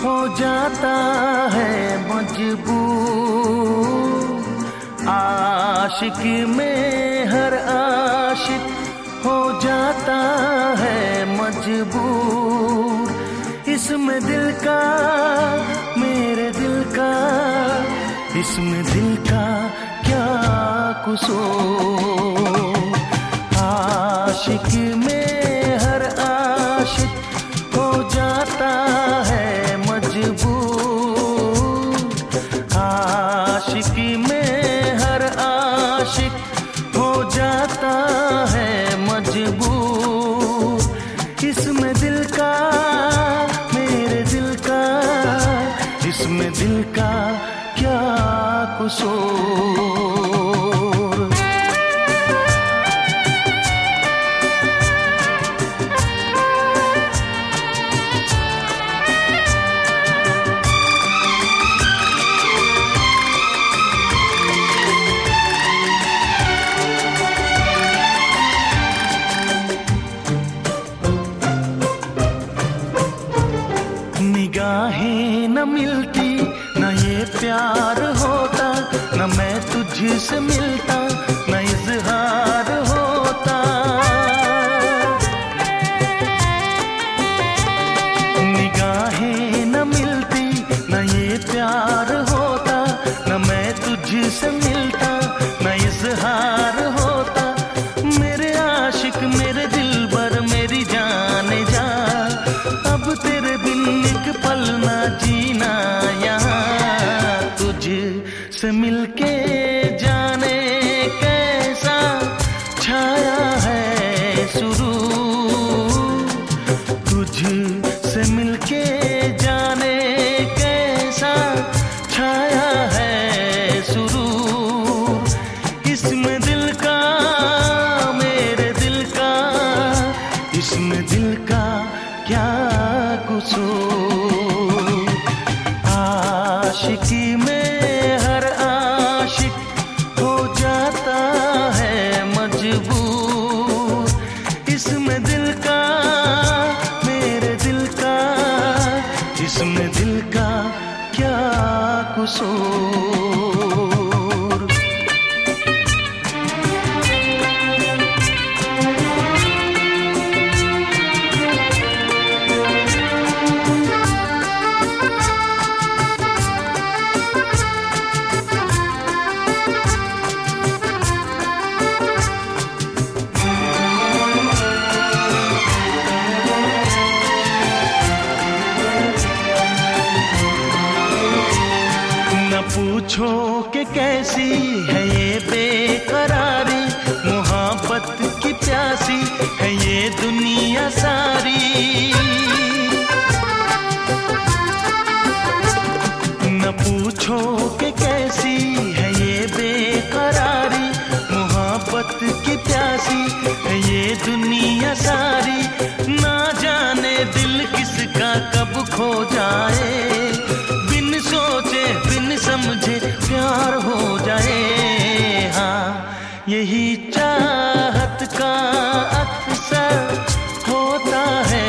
हो जाता है मजबूर। आशिकी में हर आशिक हो जाता है मजबूर। इसमें दिल का, मेरे दिल का, इसमें दिल का क्या कसूर। आशिकी में हर आशिक हो जाता है मजबूर। आशिकी में हर आशिक हो जाता है मजबूर। इसमें दिल का, मेरे दिल का, इसमें दिल का क्या कसूर। निगाहें न मिलती, न ये प्यार होता, न मैं तुझसे मिलता, न इज़हार होता। निगाहें न मिलती, न ये प्यार होता, न मैं तुझसे मिलता, न इज़हार होता। मेरे आशिक, मेरे दिलबर, मेरी जाने जा, अब तेरे बिन एक पल ना जीना यहाँ। तुझसे मिलके जाने कैसा छाया है सुरूर। तुझसे मिलके जाने कैसा छाया है सुरूर। इसमें दिल का, मेरे दिल का, इसमें दिल का क्या कसूर। आशिकी में हर आशिक हो जाता है मजबूर। इसमें दिल का, मेरे दिल का, इसमें दिल का क्या कसूर। पूछो कि कैसी है ये बेकरारी, मोहब्बत की प्यासी है ये दुनिया सारी। न पूछो कि कैसी है ये बेकरारी, मोहब्बत की प्यासी है ये दुनिया सारी। ना जाने दिल किसका कब खो जाए, बिन सोचे बिन समझे प्यार हो जाए। हाँ, यही चाहत का अक्सर होता है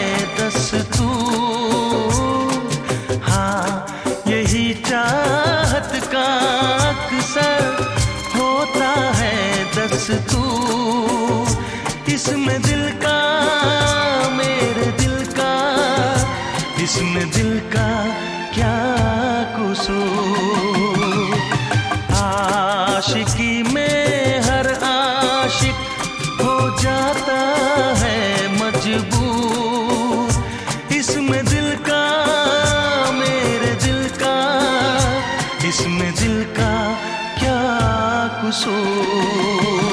दस्तूर। हाँ, यही चाहत का अक्सर होता है दस्तूर। इसमें दिल का, मेरे दिल का, इसमें दिल का क्या कसूर। आशिकी में हर आशिक हो जाता है मजबूर। इसमें दिल का, मेरे दिल का, इसमें दिल का क्या कसूर।